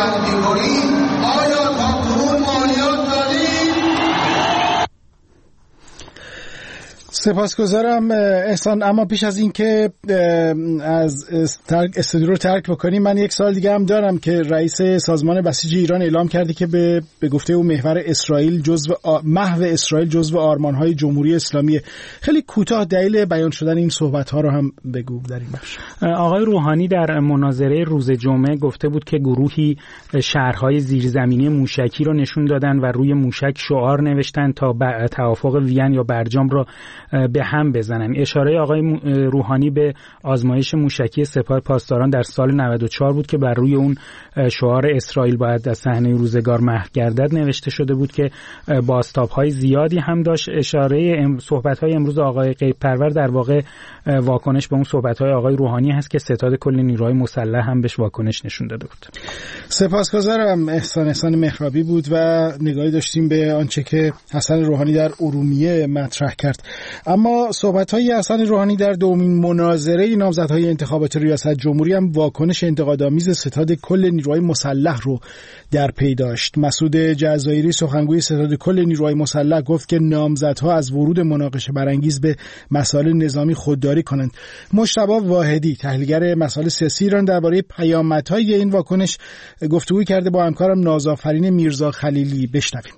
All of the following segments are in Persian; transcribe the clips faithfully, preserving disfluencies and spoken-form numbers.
دعوت می‌کنیم آیا تا کنون مالیات دادیم؟ سپاسگزارم احسان. اما پیش از این که از استودیو رو ترک بکنیم، من یک سال دیگه هم دارم که رئیس سازمان بسیج ایران اعلام کرده که به به گفته او محور اسرائیل جزو آ... محو اسرائیل جزو آرمان‌های جمهوری اسلامی. خیلی کوتاه دلیل بیان شدن این صحبت‌ها رو هم بگو در این بخش. آقای روحانی در مناظره روز جمعه گفته بود که گروهی شهرهای زیرزمینی موشکی رو نشون دادن و روی موشک شعار نوشتن تا ب... توافق وین یا برجام رو به هم بزنن. اشاره آقای روحانی به آزمایش موشکی سپاه پاسداران در سال نود و چهار بود که بر روی اون شعار اسرائیل باید از صحنه روزگار محو گردد نوشته شده بود که بازتاب‌های زیادی هم داشت. اشاره صحبت‌های امروز آقای غیب‌پرور در واقع واکنش به اون صحبت‌های آقای روحانی هست که ستاد کل نیروهای مسلح هم بهش واکنش نشون داده بود. سپاسگزارم. احسان احسان مهرابی بود و نگاهی داشتیم به آنچه که حسن روحانی در ارومیه مطرح کرد. اما صحبت‌های حسن روحانی در دومین مناظره نامزدهای انتخابات ریاست جمهوری هم واکنش انتقادآمیز ستاد کل نیروهای مسلح رو در پی داشت. مسعود جزایری سخنگوی ستاد کل نیروهای مسلح گفت که نامزدها از ورود مناقشه برانگیز به مسائل نظامی خودداری کنند. مجتبی واحدی تحلیلگر مسائل سیاسی ایران درباره پیامدهای این واکنش گفتگو کرده با همکارم نازآفرین میرزا خلیلی. بشنویم.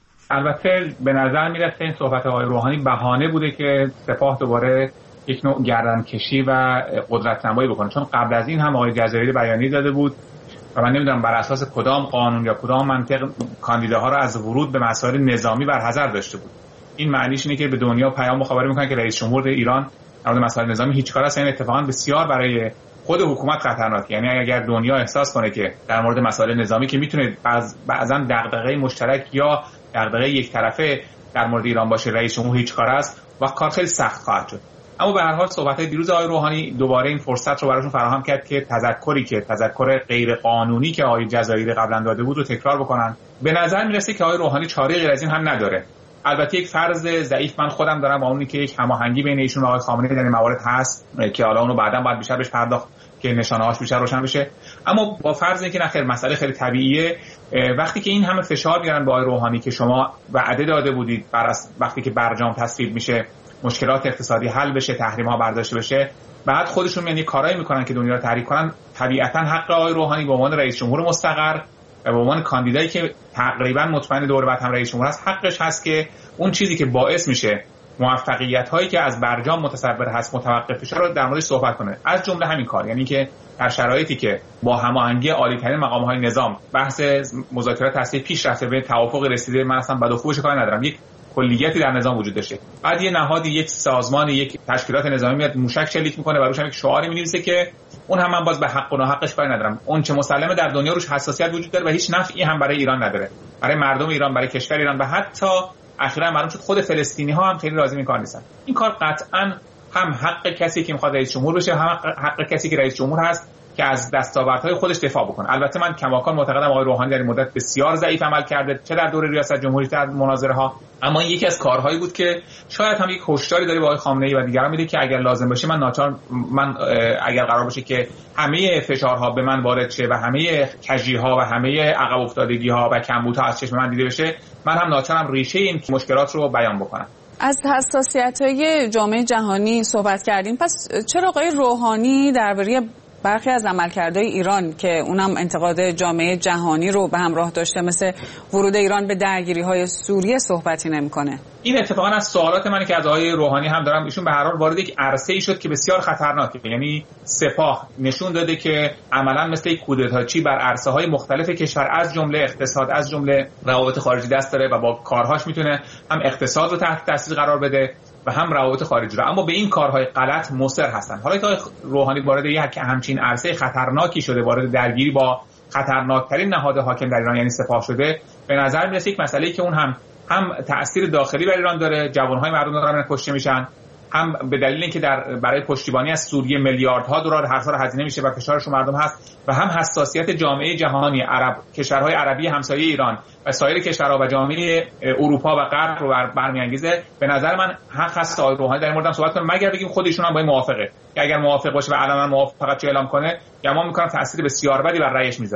البته به نظر میرسه این صحبت آقای روحانی بهانه بوده که سپاه دوباره یک نوع گردنکشی و قدرت‌نمایی بکنه، چون قبل از این هم آقای جزایری بیانیه داده بود و من نمیدونم بر اساس کدام قانون یا کدام منطق کاندیداها را از ورود به مسائل نظامی برحذر داشته بود. این معنیش اینه که به دنیا پیام مخابره میکنه که رئیس جمهور ایران در مورد مسائل نظامی هیچ کار است. این اتفاقا بسیار برای خود حکومت خطرناکه. یعنی اگر دنیا احساس کنه که در مورد مسائل نظامی که میتونه بعضا دغدغه مشترک یا دغدغه یک طرفه در مورد ایران باشه، رئیس جمهور هیچ کار است و کار خیلی سخت خواهد شد. اما به هر حال صحبت‌های دیروز آقای روحانی دوباره این فرصت رو براشون فراهم کرد که تذکری که تذکر غیر قانونی که آقای جزایری قبلا داده بود رو تکرار بکنن. به نظر میرسه که آقای روحانی چاره غیر از این هم نداره. البته یک فرض ضعیف من خودم دارم با اونی که یک هماهنگی بین ایشون و آقای خامنه‌ای در این موارد هست که حالا اونو بعداً باید بیشتر بهش پرداخت که نشانه‌هاش بیشتر روشن بشه. اما با فرض اینکه نخیر مسئله خیلی طبیعیه، وقتی که این همه فشار میارن به آقای روحانی که شما وعده داده بودید بر وقتی که برجام تصویب میشه مشکلات اقتصادی حل بشه، تحریم‌ها برداشته بشه، بعد خودشون میان کارایی میکنن که دنیا رو تحریک کنن، طبیعتاً حق آقای روحانی به عنوان رئیس جمهور مستقر و به عنوان کاندیدایی که تقریباً مطمئن دور بعد هم رئیس جمهور است حقش هست که اون چیزی که باعث میشه موفقیت هایی که از برجام متصور هست متوقف بشه رو در موردش صحبت کنه. از جمله همین کار، یعنی که در شرایطی که با هماهنگی عالی‌ترین مقام‌های نظام بحث مذاکرات هستی پیش رفته به توافق رسیده، من اصلا بدوخوش کاری ندارم، یک کلیتی در نظام وجود داشته، بعد یه نهادی، یک سازمان، یک تشکیلات نظامی میاد موشک شلیک میکنه و روش هم یک شعاری می‌نویسه که اون هم من باز به حق و ناحقش کاری ندارم، اون چه مسلمه در دنیا روش حساسیت وجود داره و هیچ نفعی هم برای ایران نداره، برای مردم ایران، برای کشور ایران و حتی اخیراً معلوم شد خود فلسطینی ها هم خیلی راضی این کار نیستن. این کار قطعاً هم حق کسی که میخواد رئیس جمهور بشه، هم حق کسی که رئیس جمهور هست که از دستاوردهای خودش دفاع بکنه. البته من کماکان معتقدم آقای روحانی در این مدت بسیار ضعیف عمل کرده، چه در دوره ریاست جمهوری در مناظره ها، اما این یکی از کارهایی بود که شاید هم یک هشداری داره به آقای خامنه‌ای و دیگران میده که اگر لازم باشه من ناچار من اگر قرار باشه که همه فشارها به من وارد شه و همه کجی‌ها و همه عقب افتادگی‌ها و کمبودها از چشم من دیده بشه، من هم ناچارم ریشه این مشکلات رو بیان بکنم. از حساسیت‌های جامعه جهانی صحبت کردیم، پس چرا آقای روحانی درباره برخی از عملکردهای ایران که اونم انتقاد جامعه جهانی رو به همراه داشته مثل ورود ایران به درگیری‌های سوریه صحبتی نمی‌کنه؟ این اتفاقا از سوالات منی که از آقای روحانی هم دارم. ایشون به هر حال وارد یک عرصه‌ای شد که بسیار خطرناکه، یعنی سپاه نشون داده که عملاً مثل یک کودتاچی بر عرصه‌های مختلف کشور از جمله اقتصاد، از جمله روابط خارجی دست داره و با کارهاش میتونه هم اقتصاد رو تحت تاثیر قرار بده و هم روابط خارجی رو، اما به این کارهای غلط مصر هستن. حالا که روحانی وارد یک همچین عرصه خطرناکی شده، وارد درگیری با خطرناکترین نهاد حاکم در ایران یعنی سپاه شده، به نظر میاد یک مسئله‌ای که اون هم هم تأثیر داخلی بر ایران داره، جوانهای مردم دارن کشته میشن، هم به دلیل اینکه در برای پشتیبانی از سوریه میلیاردها دلار هر سال هزینه میشه و فشارش رو مردم هست، و هم حساسیت جامعه جهانی، عرب، کشورهای عربی همسایه ایران و سایر کشورها و جامعه اروپا و غرب رو برمیانگیزه. به نظر من حق هست آقای روحانی در این مورد صحبت کنه، مگر بگیم خودشون هم با این موافقه، که اگر موافق باشه و علنا موافقت اعلام کنه، گمان میکنم تأثیر بسیار بدی بر رأیش میذاره.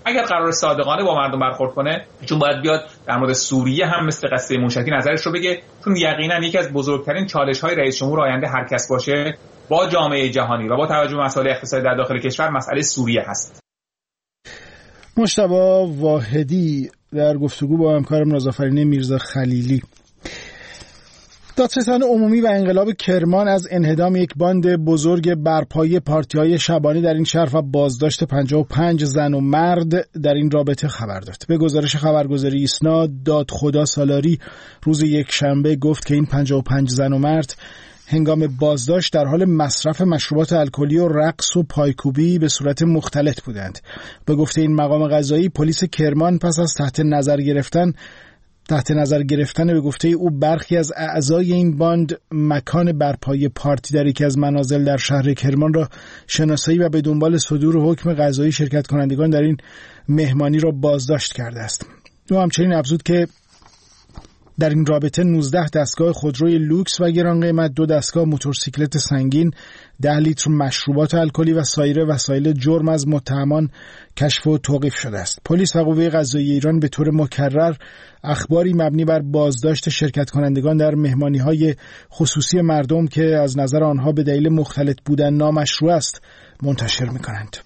اگر قرار صادقانه با مردم برخورد کنه، چون باید بیاد در مورد سوریه هم مثل قصه موشکی نظرش رو بگه، چون یقینا یکی از بزرگترین چالش‌های رئیس جمهور آینده هر کس باشه با جامعه جهانی و با توجه به مسائل اقتصادی در داخل کشور مسئله سوریه هست. مجتبی واحدی در گفتگو با همکارم نازآفرین میرزا خلیلی. دادستان عمومی و انقلاب کرمان از انهدام یک باند بزرگ برپایی پارتی‌های شبانه در این شهر و بازداشت پنجاه و پنج زن و مرد در این رابطه خبر داد. به گزارش خبرگزاری ایسنا، دادخدا سالاری روز یک شنبه گفت که این پنجاه و پنج زن و مرد هنگام بازداشت در حال مصرف مشروبات الکلی و رقص و پایکوبی به صورت مختلط بودند. به گفته این مقام قضایی، پلیس کرمان پس از تحت نظر گرفتن تحت نظر گرفتن به گفته او برخی از اعضای این باند مکان برپایی پارتی در یکی از منازل در شهر کرمان را شناسایی و به دنبال صدور حکم قضایی شرکت کنندگان در این مهمانی را بازداشت کرده است. او همچنین افزود که در این رابطه نوزده دستگاه خودروی لوکس و گران قیمت، دو دستگاه موتورسیکلت سنگین، ده لیتر مشروبات الکلی و سایر وسایل جرم از متهمان کشف و توقیف شده است. پلیس و قوه قضاییه ایران به طور مکرر اخباری مبنی بر بازداشت شرکت کنندگان در مهمانی‌های خصوصی مردم که از نظر آنها به دلیل مختلط بودن نامشروع است منتشر می‌کنند.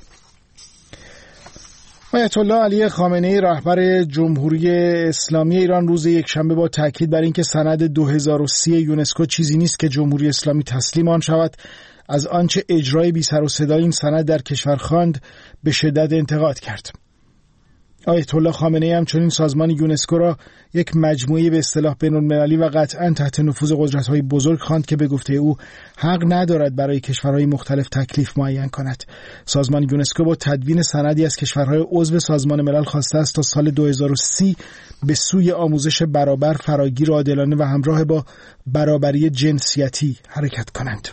آیت الله علی خامنه‌ای رهبر جمهوری اسلامی ایران روز یکشنبه با تاکید بر اینکه سند دو هزار و سی یونسکو چیزی نیست که جمهوری اسلامی تسلیم آن شود، از آنچه اجرای بی سر و صدا این سند در کشور خواند به شدت انتقاد کرد. آیت الله خامنه‌ای همچنین سازمان یونسکو را یک مجموعه به اصطلاح بین‌المللی و قطعاً تحت نفوذ قدرت‌های بزرگ خواند که به گفته او حق ندارد برای کشورهای مختلف تکلیف معین کند. سازمان یونسکو با تدوین سندی از کشورهای عضو سازمان ملل خواسته است تا سال دو هزار و سی به سوی آموزش برابر، فراگیر، عادلانه و همراه با برابری جنسیتی حرکت کنند.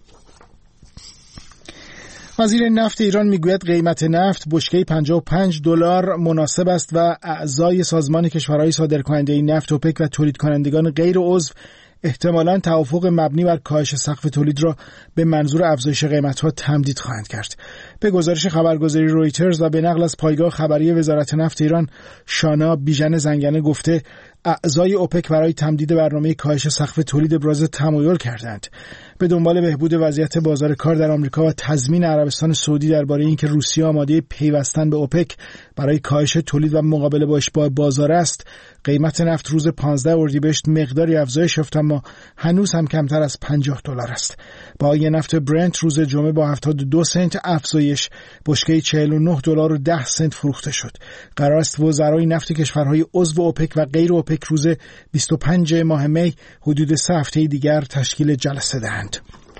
وزیر نفت ایران میگوید قیمت نفت بشکه پنجاه و پنج دلار مناسب است و اعضای سازمان کشورهای صادرکننده نفت اوپک و تولید کنندگان غیر عضو احتمالاً توافق مبنی بر کاهش سقف تولید را به منظور افزایش قیمت‌ها تمدید خواهند کرد. به گزارش خبرگزاری رویترز و به نقل از پایگاه خبری وزارت نفت ایران، شانا بیژن زنگنه گفته اعضای اوپک برای تمدید برنامه کاهش سقف تولید ابراز تمایل کردند. به دنبال بهبود وضعیت بازار کار در آمریکا و تضمین عربستان سعودی درباره اینکه روسیه آماده پیوستن به اوپک برای کاهش تولید و مقابله با اشباع بازار است، قیمت نفت روز پانزده اردیبهشت مقداری افزایش یافت اما هنوز هم کمتر از پنجاه دلار است. بهای نفت برنت روز جمعه با هفتاد و دو سنت افزایش بشکه چهل و نه دلار و ده سنت فروخته شد. قرار است وزرای نفت کشورهای عضو اوپک و غیر اوپک روز بیست و پنجم ماه می حدود سه هفته دیگر تشکیل جلسه دهند.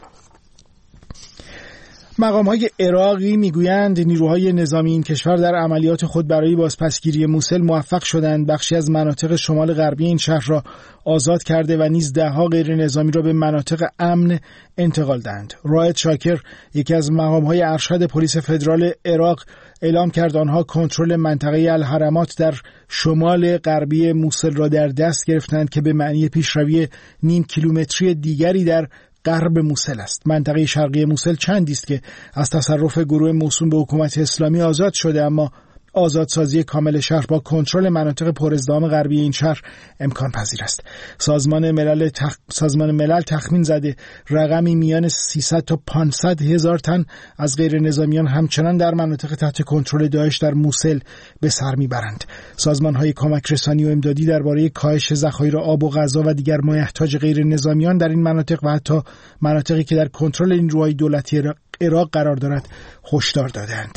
مقام‌های عراقی میگویند نیروهای نظامی این کشور در عملیات خود برای بازپسگیری موسل موفق شدند بخشی از مناطق شمال غربی این شهر را آزاد کرده و نیز ده‌ها غیر نظامی را به مناطق امن انتقال دهند. رائد شاکر، یکی از مقام‌های ارشد پلیس فدرال عراق، اعلام کرد آنها کنترل منطقه الحرمات در شمال غربی موسل را در دست گرفتند که به معنی پیشروی نیم کیلومتری دیگری در غرب موسل است. منطقه شرقی موسل چندی است که از تصرف گروه موسوم به حکومت اسلامی آزاد شده، اما آزادسازی کامل شهر با کنترل مناطق پرازدحام غربی این شهر امکان پذیر است. سازمان ملل تخ... سازمان ملل تخمین زده رقمی میان سیصد تا پانصد هزار تن از غیر نظامیان همچنان در مناطق تحت کنترل داعش در موسل به سر میبرند. سازمان‌های کمک رسانی و امدادی درباره کاهش ذخایر آب و غذا و دیگر مایحتاج غیر نظامیان در این مناطق و حتی مناطقی که در کنترل نیروهای دولتی عراق قرار دارد هشدار دادند.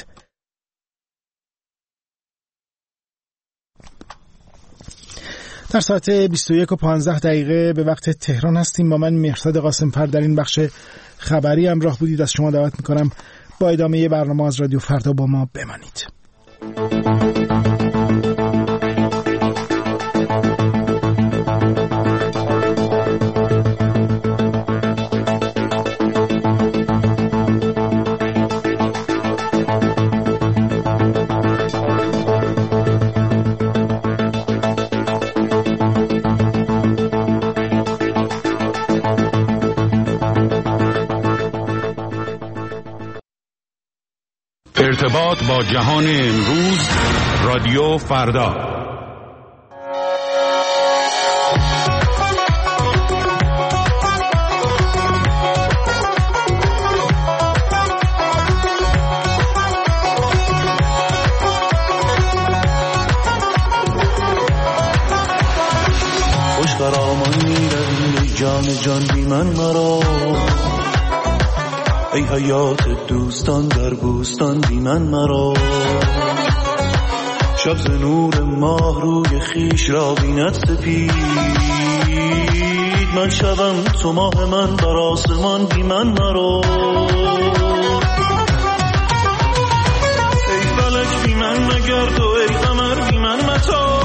در ساعت بیست و یک و پانزده دقیقه به وقت تهران هستیم. با من مهرداد قاسم‌فر در این بخش خبری همراه بودید. از شما دعوت می‌کنم با ادامه برنامه از رادیو فردا با ما بمانید. ارتباط با جهان امروز، رادیو فردا. خوش قرامان میروی جان جان بی من مرا، ای حیات دوستان در بوستان بی من مرا. شب ز نور ماه روی خیش را بیند سپید، من شبم تو ماه من بر آسمان بی من مرا. ای فلک بی من مگرد و ای قمر بی من متا،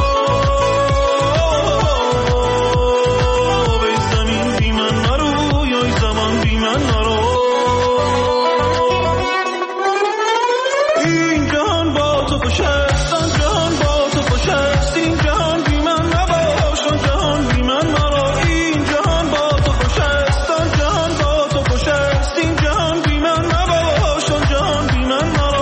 ای زمین بی من مرو یا ای زمان بی من مرو. این جهان با تو خوش است، آن جهان با تو خوش است، این جهان بی من نباش، آن جهان بی من مرا. این جهان با تو خوش است، آن جهان با تو خوش است، این جهان بی من نباش، آن جهان بی من مرا.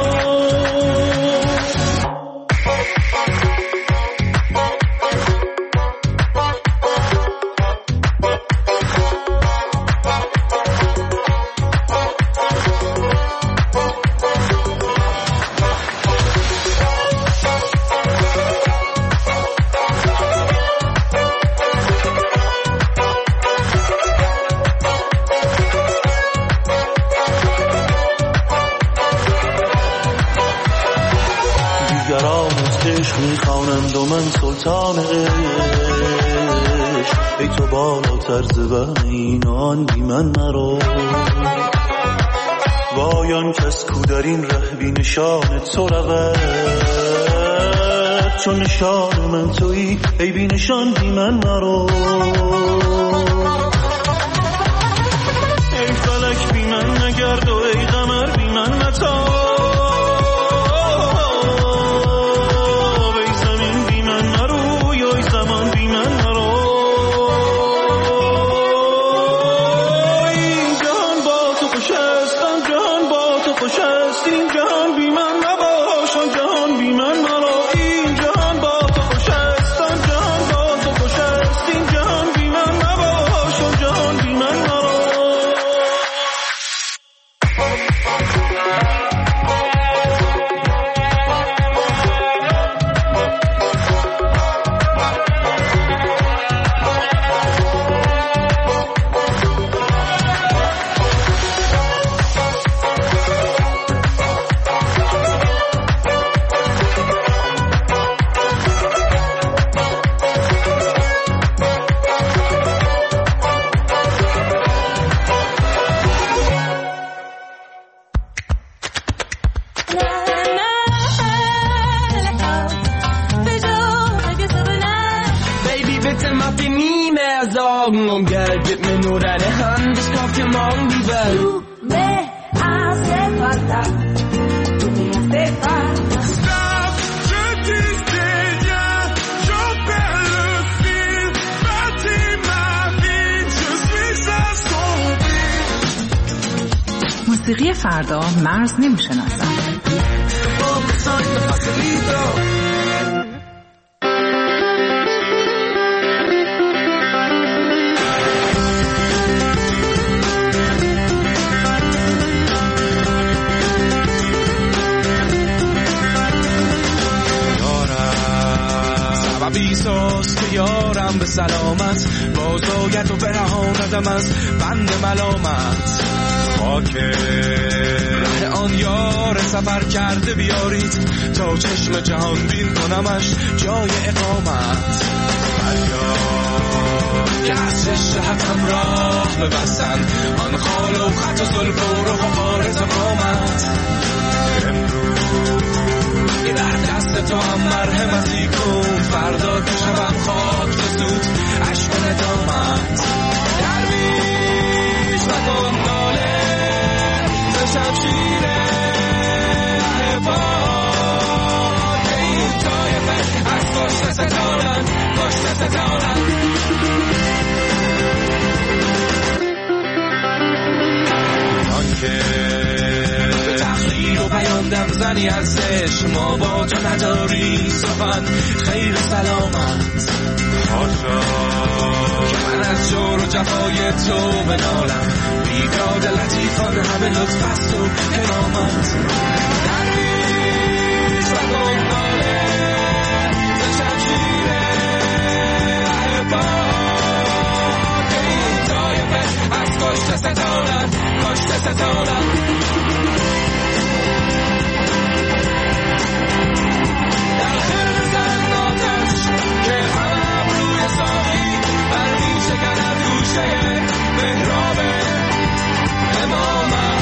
میخوانند و من سلطان عشق، ای تو بالاتر ز بن این آن بی من مرا. وای آن کس کو در این ره بی نشان تو رود، چون نشان من تویی ای بی نشان بی من مرا. ای فلک بی من نگرد و ای قمر بی من متا، موسیقی فردا مرز نمی‌شناسد. سببیساست که یارم به سلامت بازاید و برهاندم از بند ملامت. خاکه ره آن یار سفر کرده بیارید تا چشم جهان بین کنمش جای اقامت. فریاد که از شهتم راه ببستند آن خال و خط و زلف و رخ و بارز قامت. امروز که در دست تو هم مرحمتی کن، فردا که شبم خاک بسود عشق ندامت. درویش مکن ناله ز شمشیر عباد، این طایفه از کشته ستانند کشته ستانند. آن که خوندم زنی ازش ما با تو نداری سخن خیر سلامت حاشا که من از جور و جفای تو بنالم بیداد لطیفان همه لطف است و کرامت درویش و دنباله به شمشیر احبا که این طایفه از کشت ستانت کشت ستانت در خیر زن آتش که همم روی ساقی برمی شکند گوشه محراب امامت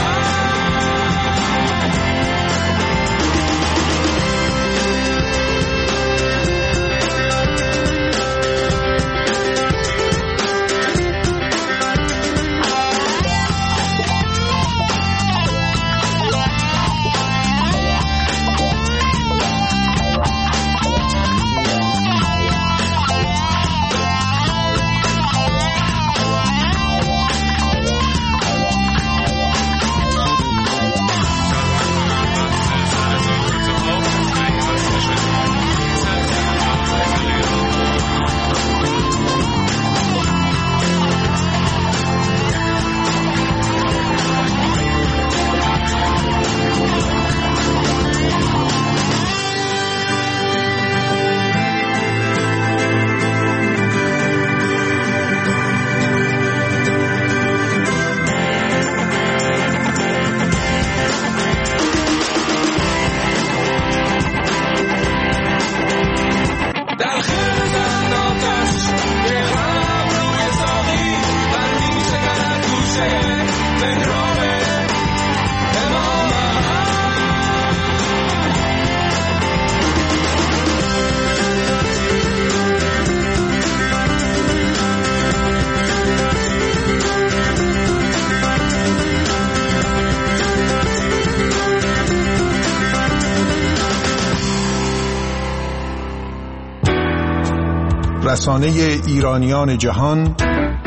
رسانه ایرانیان جهان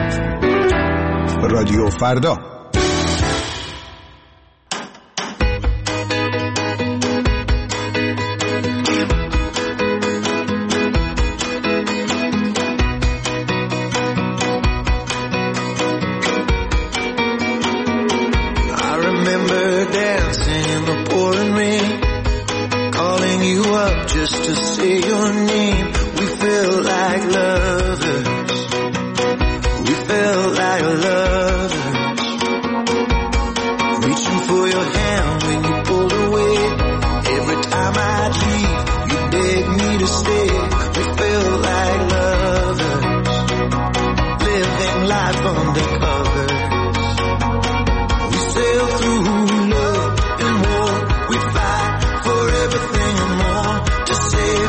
رادیو فردا. Say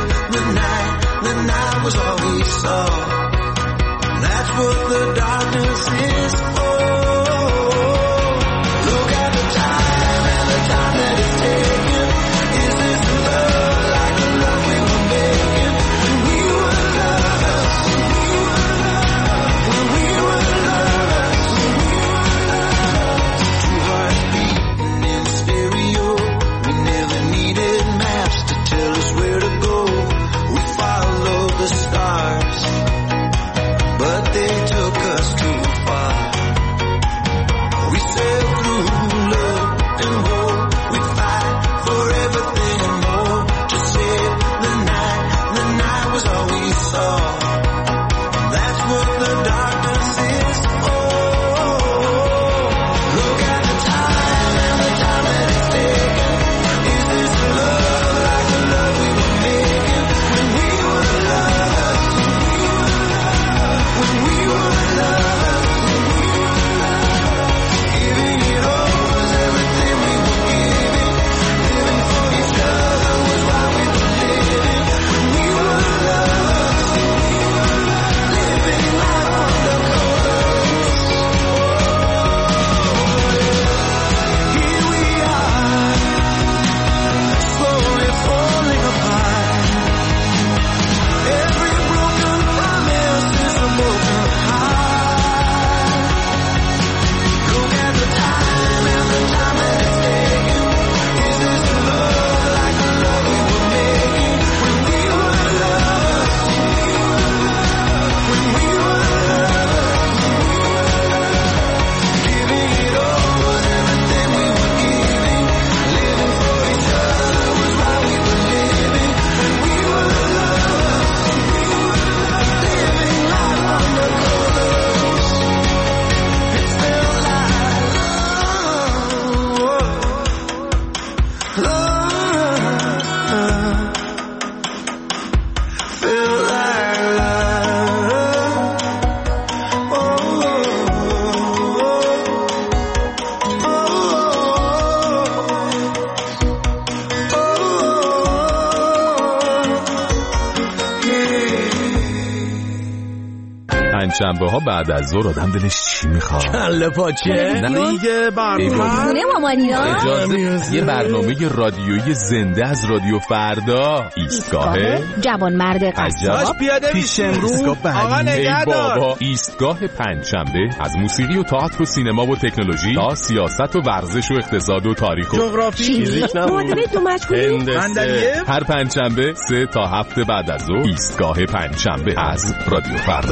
پنجشنبه ها بعد از ظهر آدم دلش چی میخواد؟ کله پاچه نه دیگه برنامه اجازه یه برنامه رادیویی زنده از رادیو فردا. ایستگاه جوانمرد قصاب پیش امروز آقا نگهدار. بابا ایستگاه پنجشنبه از موسیقی و تئاتر و سینما و تکنولوژی تا سیاست و ورزش و اقتصاد و تاریخ و جغرافی فیزیک معادله دو مجهولی هر پنجشنبه سه تا هفت بعد از ظهر. ایستگاه پنجشنبه از رادیو فردا.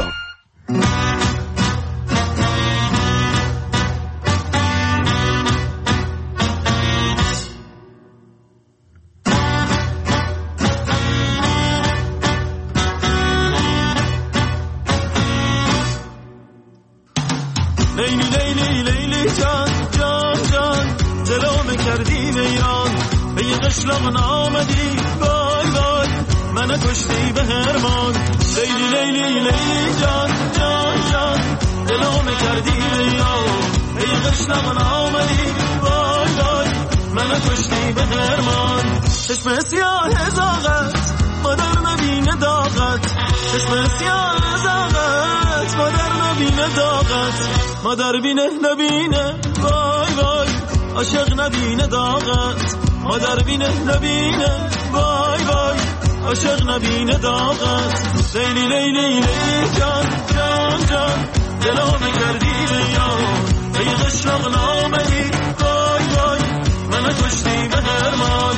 لیلی لیلی لیلی جان جان جان دلو کردی ویران به یه قشلاق نامدی وای وای من کشتی به هرمان. لیلی لیلی لیلی جان جان جان دلو کردی ویران به یه قشلاق نامدی وای وای من کشتی به هرمان. چشم سیاه زاغت مادر نبینه داغت چشم سیاه زاغت مادر نبینه داغت مادر بینه نبینه وای وای عاشق نبینه داغت مادر بینه نبینه وای وای عاشق نبینه داغت. لیلی لیلی لیلی جان جان جان دلو کردی بیان به یه قشلاق نامدی وای وای من کشتی به هرمان.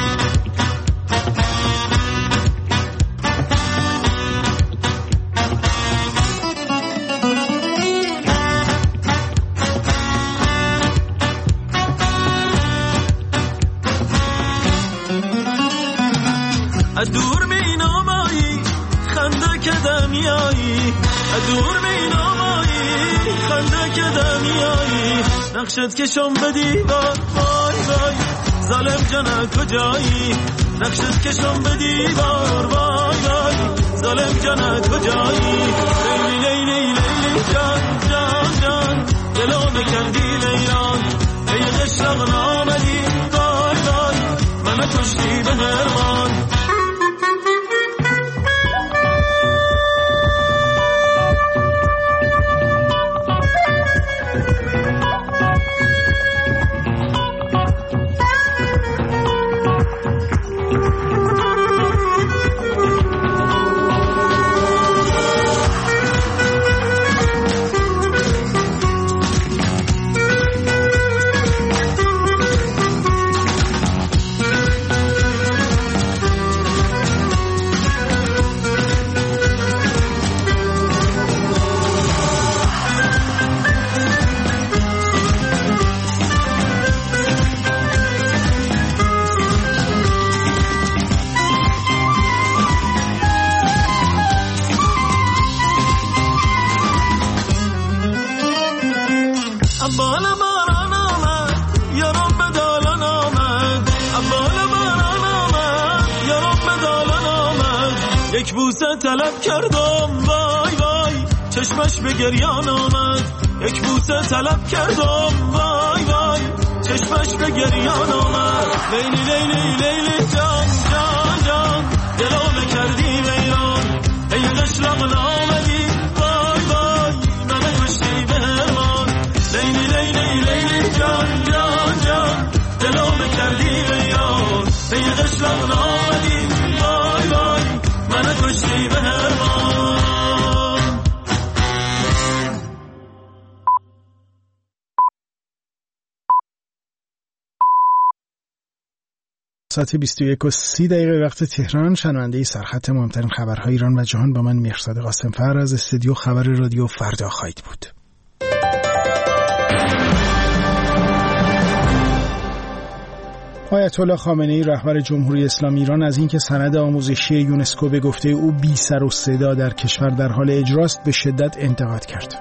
دور مینامایی خنده که دمیایی دور مینامایی خنده که دمیایی نقشت کشم به دیوار وای وای ظالم جانه کجایی نقشت کشم به دیوار وای وای ظالم جانه کجایی. لیلی لیلی لیلی جان جان جان دلو بکردی لیان ای قشلاق نامدی وای وای من کشتی به هرمان. یک بوسه طلب کردم وای وای چشمش به گریان آمد. یک بوسه طلب کردم وای وای چشمش به گریان آمد. لیلی لیلی لیلی جان جان جان دلو کردی ویران ای قشلاق نامدی وای وای من کشتی به هرمان. لیلی لیلی لیلی جان جان جان دلو کردی ویران ای قشلاق نامدی وای وای من کشتی به هرمان. ساعت بیست و یک و سی دقیقه وقت تهران. شنونده سرخط مهمترین خبرهای ایران و جهان با من مهرزاد قاسم‌فر از استودیو خبر رادیو فردا خواهید بود. آیت الله خامنه‌ای رهبر جمهوری اسلامی ایران از اینکه سند آموزشی یونسکو به گفته او بی سر و صدا در کشور در حال اجراست به شدت انتقاد کرد.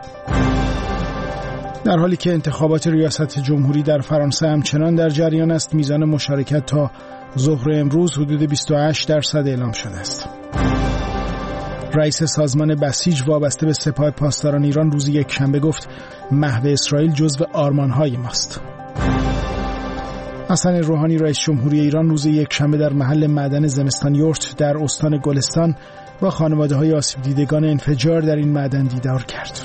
در حالی که انتخابات ریاست جمهوری در فرانسه همچنان در جریان است، میزان مشارکت تا ظهر امروز حدود بیست و هشت درصد اعلام شده است. رئیس سازمان بسیج وابسته به سپاه پاسداران ایران روز یکشنبه گفت محو اسرائیل جزو آرمان‌های ماست. حسن روحانی رئیس جمهوری ایران روز یکشنبه در محل معدن زمستان یورت در استان گلستان با خانواده‌های آسیب دیدگان انفجار در این معدن دیدار کرد.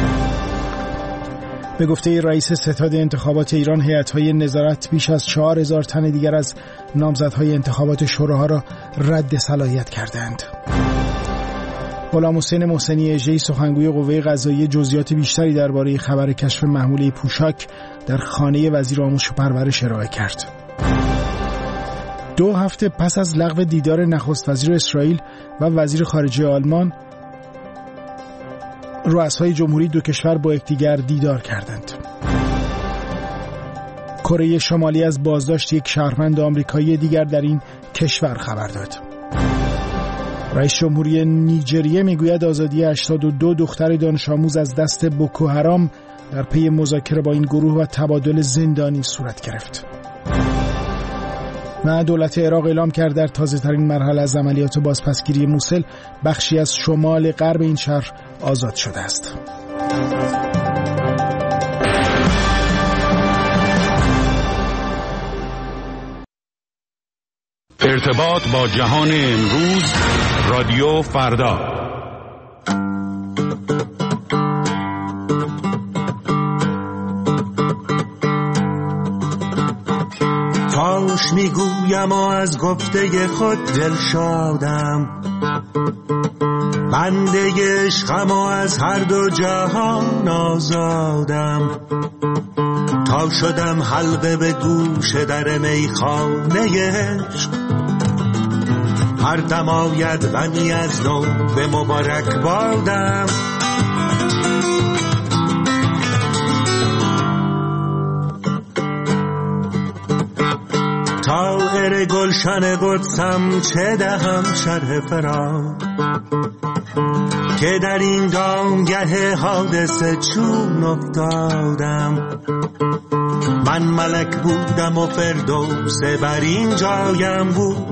به گفته رئیس ستاد انتخابات ایران، هیئت‌های نظارت بیش از چهار هزار تن دیگر از نامزدهای انتخابات شوراها را رد صلاحیت کردند. غلام حسین محسنی اژه‌ای سخنگوی قوه قضاییه جزئیات بیشتری درباره خبر کشف محموله پوشاک در خانه وزیر آموزش و پرورش ارائه کرد. دو هفته پس از لغو دیدار نخست وزیر اسرائیل و وزیر خارجه آلمان، رؤسای جمهوری دو کشور با یکدیگر دیدار کردند. کره شمالی از بازداشت یک شهروند آمریکایی دیگر در این کشور خبر داد. رئیس جمهوری نیجریه میگوید آزادی هشتاد و دو دختر دانش آموز از دست بوکو حرام در پی مذاکره با این گروه و تبادل زندانی صورت گرفت. و دولت عراق اعلام کرد در تازه ترین مرحله از عملیات بازپسگیری موصل بخشی از شمال غرب این شهر آزاد شده است. ارتباط با جهان امروز، رادیو فردا. فاش میگویم و از گفته خود دل شادم، بنده عشقم و از هر دو جهان آزادم. تا شدم حلقه به گوش در میخانه عشق، هر دم آید غمی از نو به مبارک بادم. طائر گلشن قدسم چه دهم شرح فراق، که در این دامگه حادثه چون افتادم. من ملک بودم و فردوس بر این جایم بود،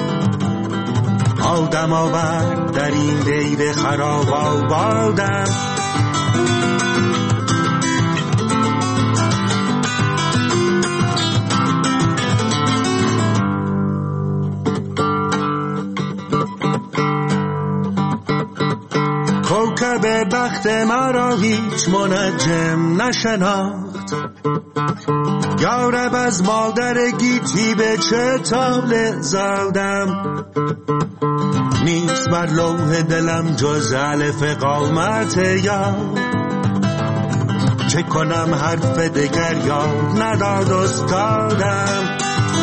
آدم آورد در این دیر خراب آبادم. کوکب بخت مرا هیچ منجم نشناخت، یارب از مادر گیتی به چه طاله زادم. نیست بر لوح دلم جز الف قامت یاد، چه کنم حرف دگر یاد نداد استادم.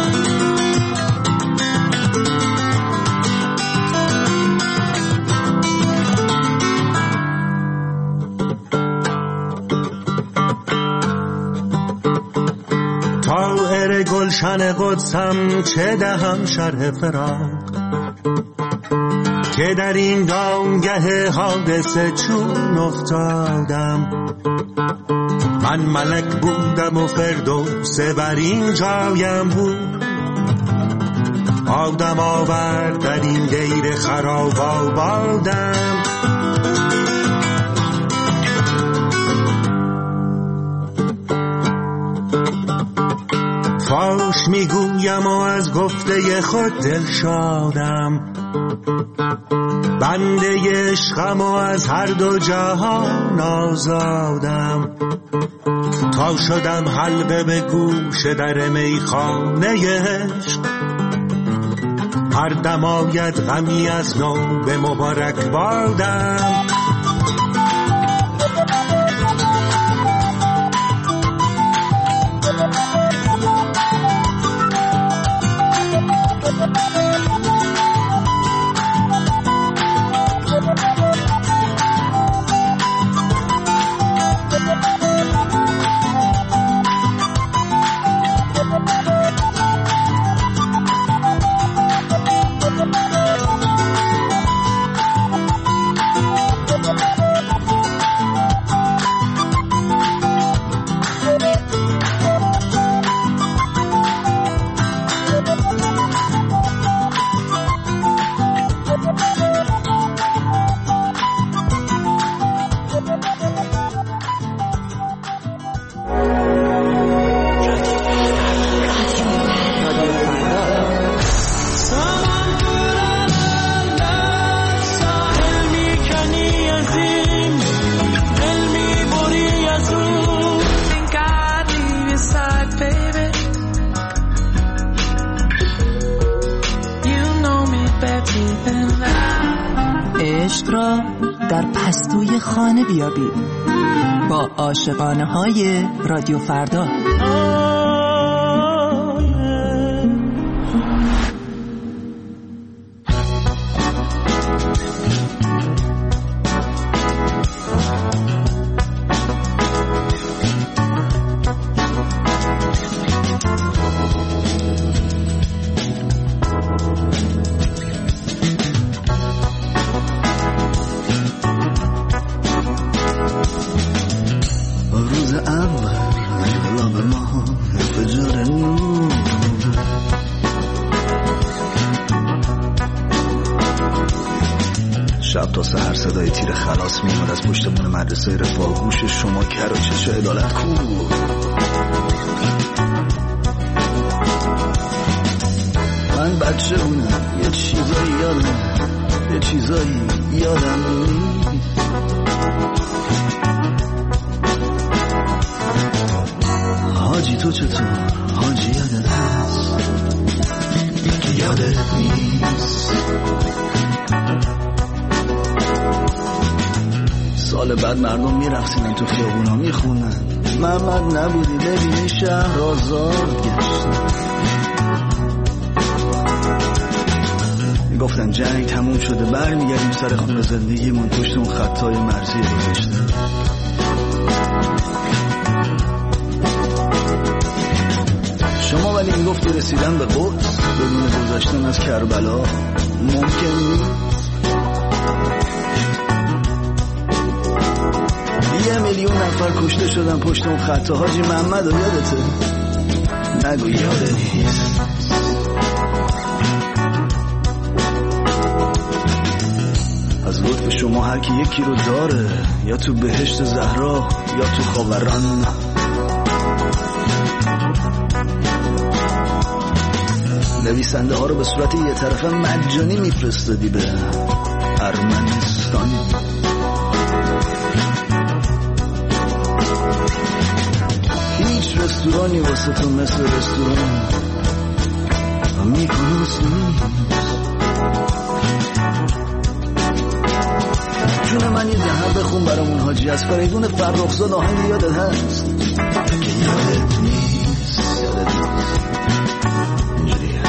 طائر گلشن قدسم چه دهم شرح فراق، که در این دامگه حادثه چون افتادم. من ملک بودم و فردوس بر این جایم بود، آدم آورد در این دیر خراب آبادم. فاش میگویم و از گفته خود دل شادم، بنده عشقم و از هر دو جهان آزادم. تا شدم حلقه به گوش در میخانه عشق، هر دم آید غمی از نو به مبارک بادم. عشق را در پستوی خانه بیابید با عاشقانه های رادیو فردا. شب تا سحر صدای تیر خلاص میاد از پشت بون مدرسه رفاه. گوش شما کر و چش عدالت کو. من بچه بودم یه چیزایی یادم یه چیزایی یادم نیست. حاجی تو چطور؟ حاجی یادت هست که یادت نیست. سال بعد مردم میرفتن تو خیابونا میخونن محمد نبودی ببینی شهر آزاد گشتن. میگفتن جنگ تموم شده برمیگردیم سر خونه زندگیمون پشت اون خطای مرزی گذاشتن. شما ولی میگفتی رسیدن به قدس بدون گذشتن از کربلا ممکن نیست. یه میلیون نفر کشته شدن پشت اون خطا. حاجی محمد رو یادته؟ نگو یاده نیست. از لطف شما هر کی یکی رو داره یا تو بهشت زهرا یا تو خاوران. نویسنده ها رو به صورت یه طرفه مجانی میفرستادی به ارمنستان. هیچ رستورانی واسه تو مثل رستوران میکنوس نیست. جون من یه دهر بخون برامون حاجی از فریدون فرخزاد آهنگ یادت هست که یادت نیست. یادت نیست اینجوریه.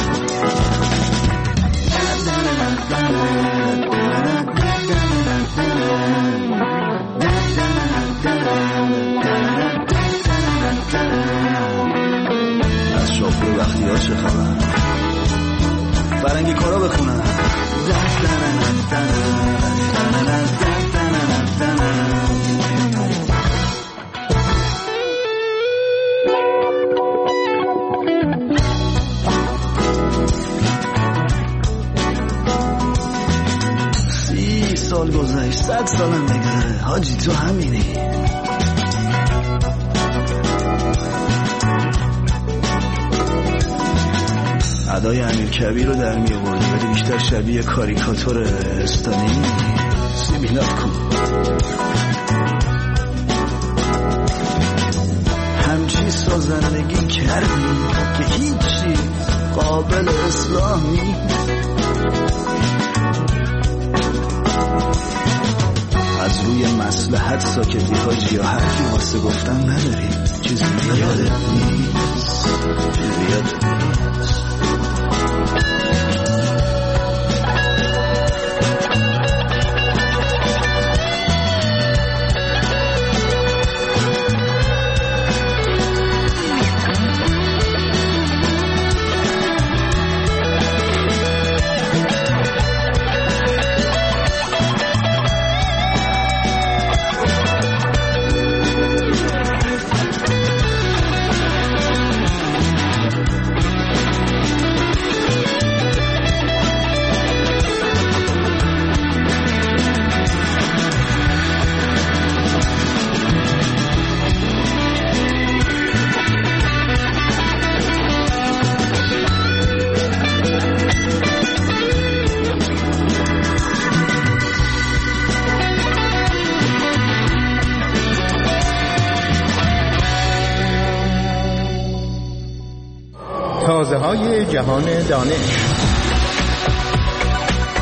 از شافلو وقتی ها چه خبر فرنگی کارا بخونن. سی سال گذشت صد سالم بگذره حاجی تو همینی. ادای امیر کبیر رو در می آوردی ولی بیشتر شبیه کاریکاتور استانی. سیبیلات کن همچی سازندگی کردی که هیچی قابل اصلاح نیست. از روی مصلحت ساکتی حاجی یا حرفی واسه گفتن نداری. چیزی یادت نیست. چیزی یادت نیست. تازه های جهان دانش.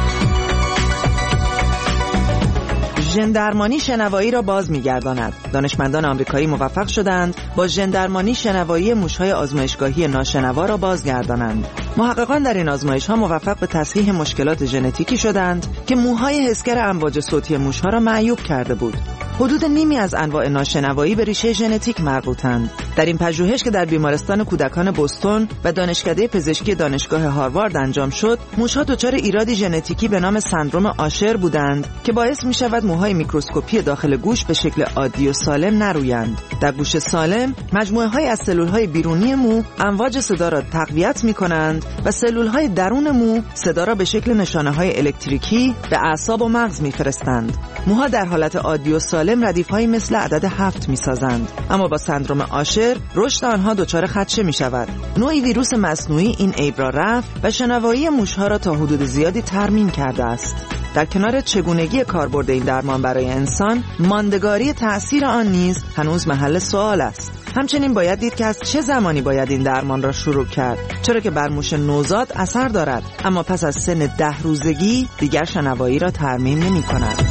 ژندرمانی شنوایی را باز می‌گرداند. دانشمندان آمریکایی موفق شدند با ژندرمانی شنوایی موش‌های آزمایشگاهی ناشنوا را بازگردانند. محققان در این آزمایش‌ها موفق به تصحیح مشکلات ژنتیکی شدند که موهای حسگر امواج صوتی موش‌ها را معیوب کرده بود. حدود نیمی از انواع ناشنوایی به ریشه ژنتیک مربوطند. در این پژوهش که در بیمارستان کودکان بوستون و دانشکده پزشکی دانشگاه هاروارد انجام شد، موش‌ها دچار ایرادی ژنتیکی به نام سندرم آشر بودند که باعث می‌شود موهای میکروسکوپی داخل گوش به شکل عادی و سالم نرویند. در گوش سالم، مجموعه‌های از سلول‌های بیرونی مو امواج صدا را تقویت می‌کنند و سلول‌های درون مو صدا را به شکل نشانه‌های الکتریکی به اعصاب و مغز می‌فرستند. موها در حالت عادی و سالم ردیف‌هایی مثل عدد هفت می‌سازند، اما با سندرم آشر رشد آنها دچار خدشه می‌شود. نوعی ویروس مصنوعی این عیب را رفع و شنوایی موش‌ها را تا حدود زیادی ترمیم کرده است. در کنار چگونگی کاربرد این درمان برای انسان، ماندگاری تأثیر آن نیز هنوز محل سوال است. همچنین باید دید که از چه زمانی باید این درمان را شروع کرد، چرا که بر موش نوزاد اثر دارد، اما پس از سن ده روزگی دیگر شنوایی را ترمیم نمی کند.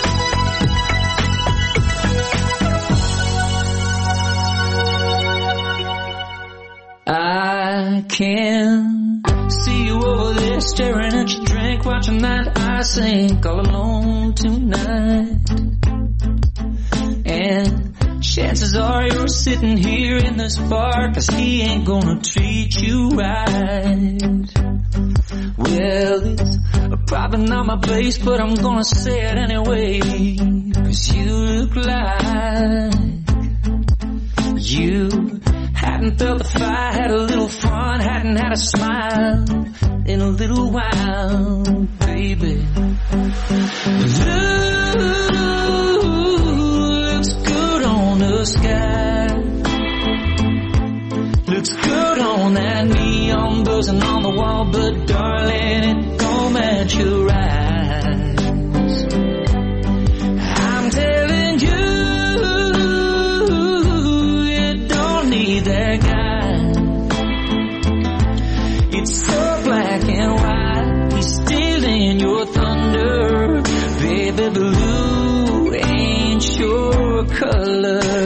I can see you over there staring at your drink, watching that I sink all alone tonight. And chances are you're sitting here in this bar, 'cause he ain't gonna treat you right. Well, it's probably not my place, but I'm gonna say it anyway, 'cause you look like you hadn't felt the fire, had a little fun, hadn't had a smile in a little while, baby. Looks good on the sky, looks good on that neon buzzing on the wall, but darling, it don't match your eyes. I'm telling you, that guy, it's so black and white, he's stealing your thunder, baby. Blue ain't your color.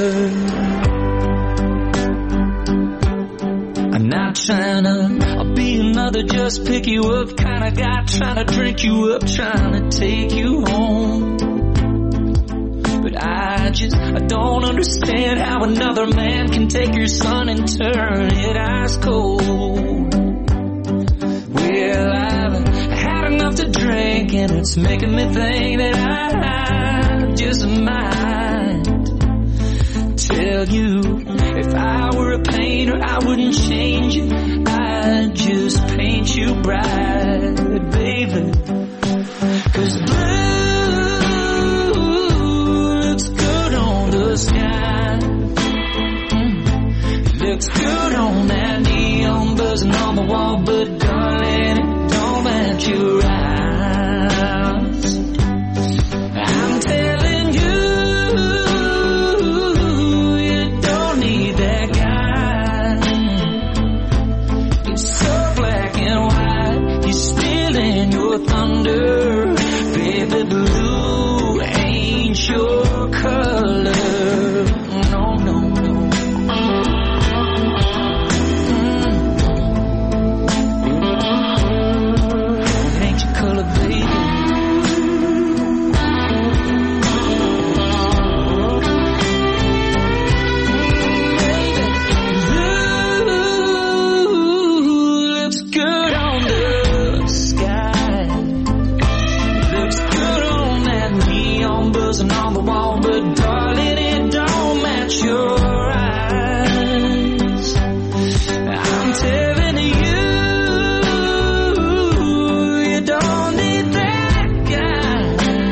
I'm not trying to I'll be another just pick you up kind of guy, trying to drink you up, trying to take you home. But I just, I don't understand how another man can take your son and turn it ice cold. Well, I've had enough to drink and it's making me think that I just might tell you, if I were a painter I wouldn't change it, I'd just paint you bright, baby. 'Cause the sky looks good on that neon buzzing on the wall, but darling, it don't match your eyes. I'm telling you, you don't need that guy. It's so black and white, he's stealing your thunder, baby. Blue ain't your color. No, no, no. Mm. It ain't your color, baby. Baby, blue looks good on the sky. Looks good on that neon buzzing on the wall, but darling, it don't match your eyes. I'm telling you, you don't need that guy.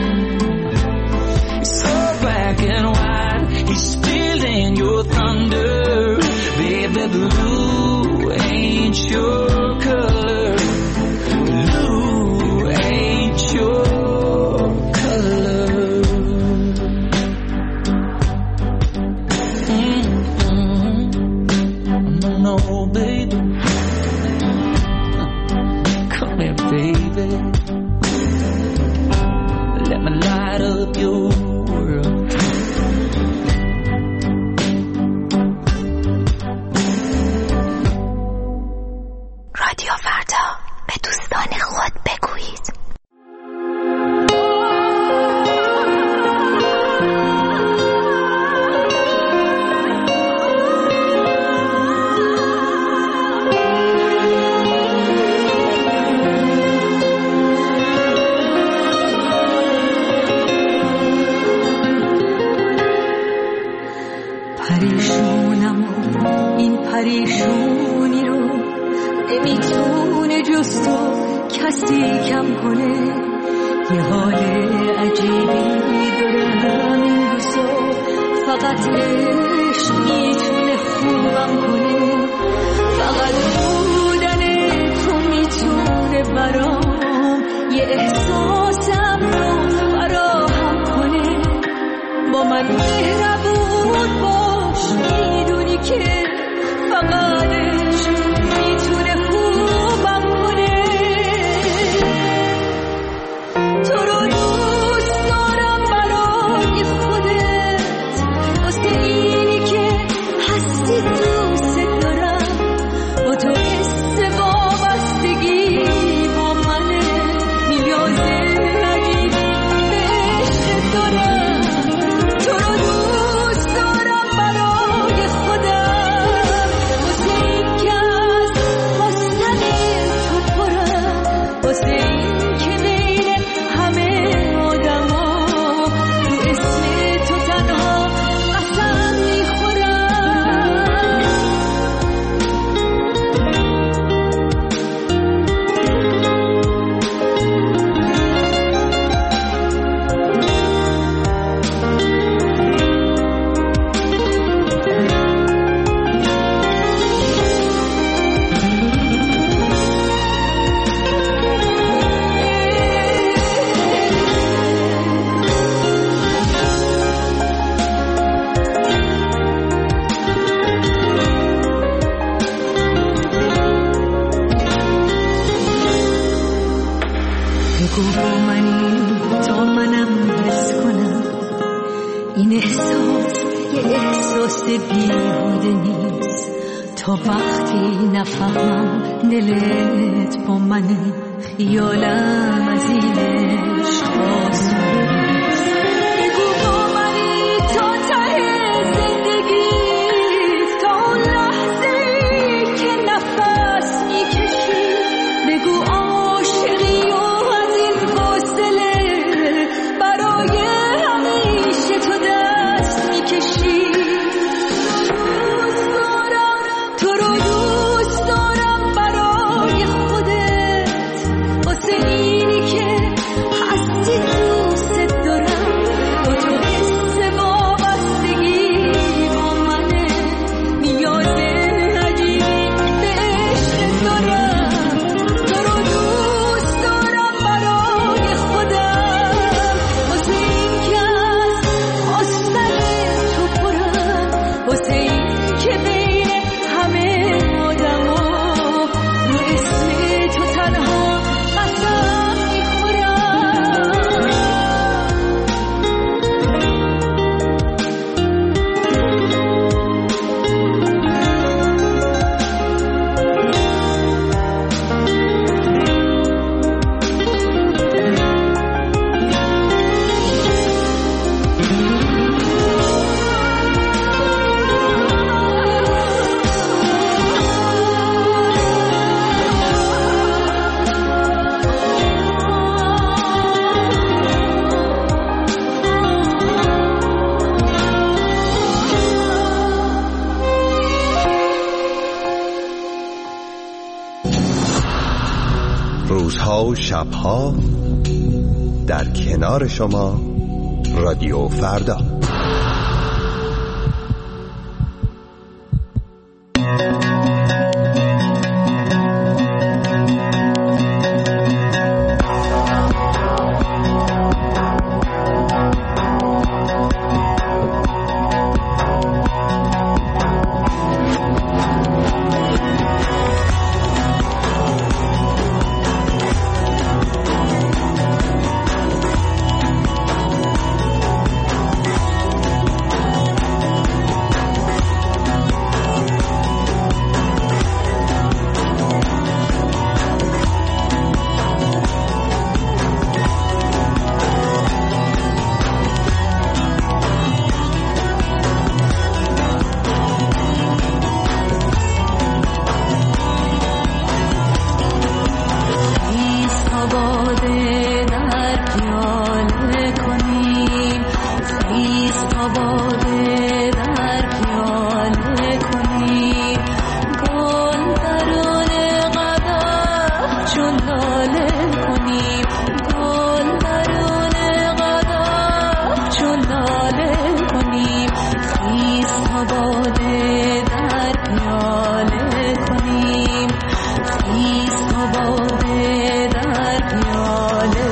It's so black and white, he's stealing your thunder, baby. Blue ain't your color. Blue ain't your color. Baby, come here, baby. Let me light up your رادیو فردا، به دوستان خود بگویید. پریشونم و این پریشونی رو نمیتونه جز تو کسی کم کنه. یه حال عجیبی دارم این روزا، فقط عشق میتونه خوبم کنه. فقط بودن تو میتونه برام یه احساسم رو فراهم کنه. با من مهربون باش، میدونی که فقطش میتونه خوبم کنه. تو رو دوست دارم برای خودت، واسه اینی که هستی دوست دارم. با تو حس وابستگی با منه، نیاز عجیبی به عشق دارم. تو رو دوست دارم برای خودم، واسه این که از حسن تو پرم. واسه این که بین همه آدم ها رو اسم تو تنها قسم میخورم. بگو با منی تا منم حس کنم این احساس یه احساس بیهوده نیست. تا وقتی نفهمم دلت با منی، خیالم از این عشق آسون نیست. بگو با منی تا ته زندگی، تا اون لحظه‌ای که نفس میکشی. بگو عاشقی و از این فاصله برای همیشه تو دست میکشی. تو رو دوست دارم برای خودت، واسه اینی که هستی دوست دارم. با تو حس وابستگی با منه، نیاز عجیبی به عشق دارم. تو رو دوست دارم برای خودم، واسه این که از حسن تو پرم. واسه این که بین همه آدم ها رو اسم تو تنها قسم میخورم. روزها و شبها در کنار شما رادیو فردا. چون لاله کنیم گل درون قدح چون لاله کنیم خیز تا باده در پیاله کنیم خیز تا باده در پیاله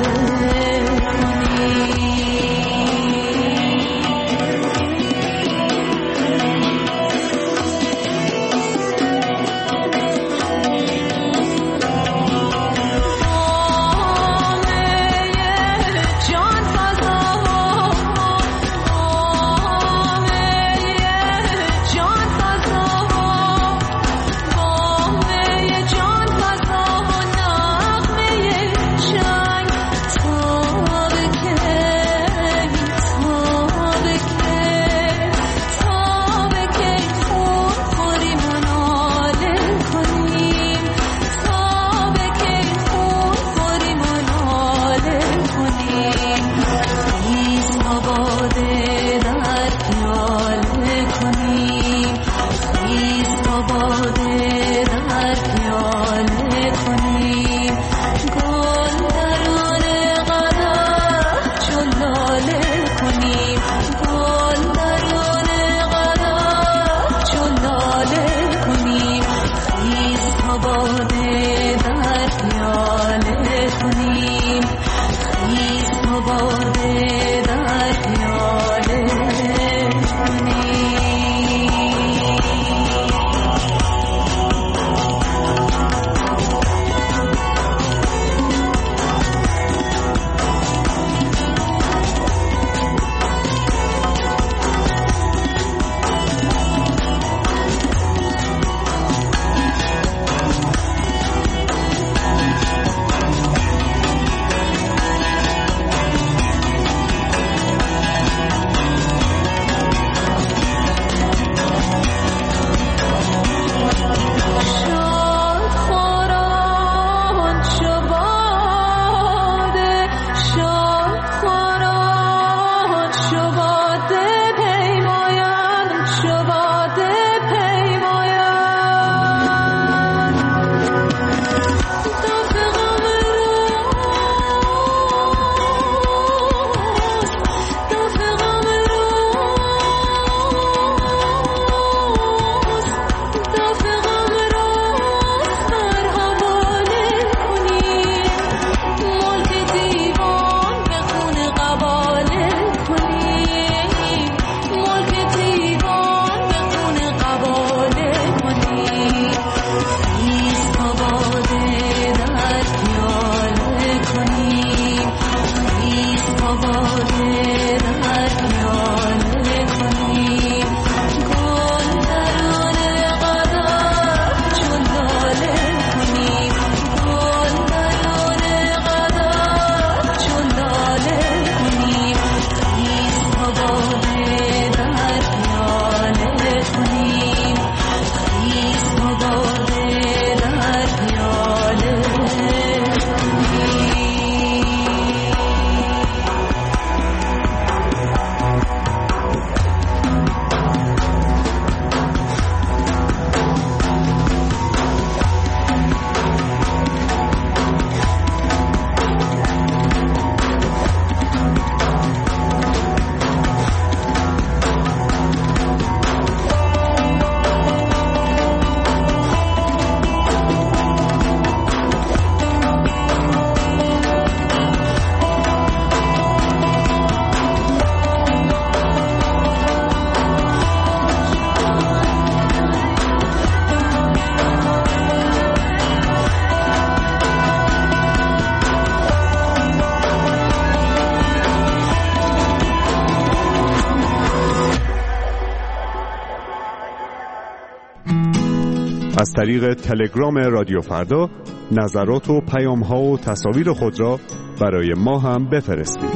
از طریق تلگرام رادیو فردا نظرات و پیام‌ها و تصاویر خود را برای ما هم بفرستید.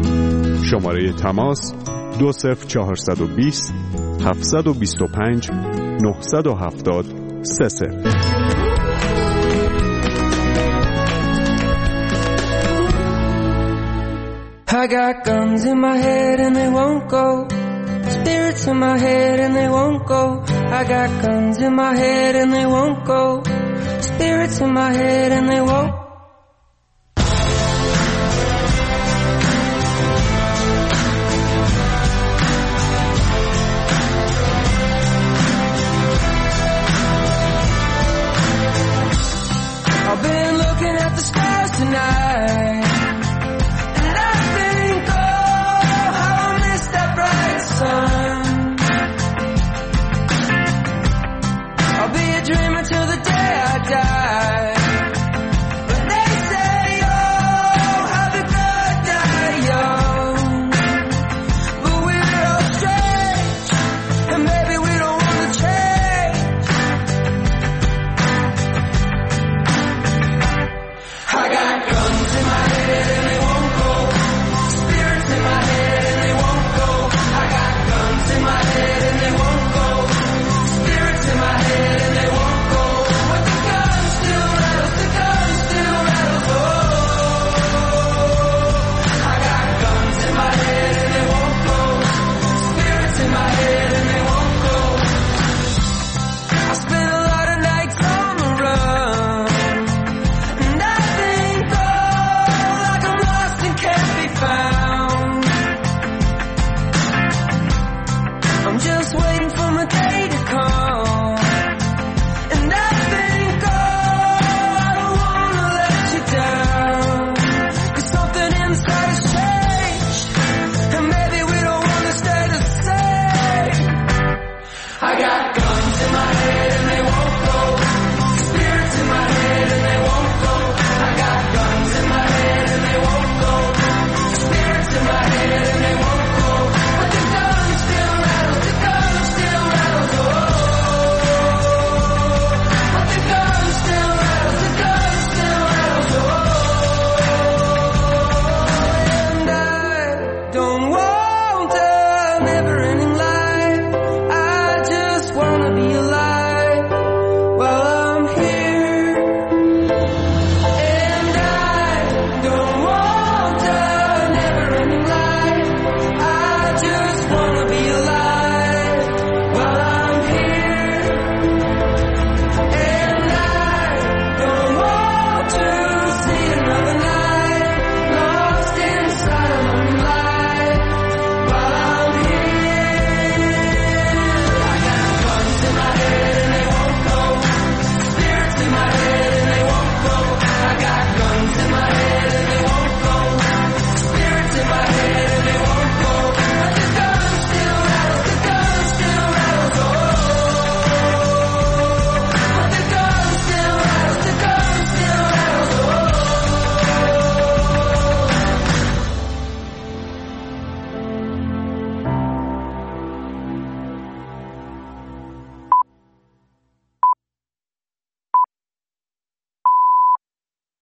شماره تماس دو صفر چهارصد و بیست هفتصد و بیست و پنج نهصد و هفتاد سه صفر. I got guns in my head and they won't go. Spirits in my head and they won't go. I got guns in my head and they won't go. Spirits in my head and they won't tonight.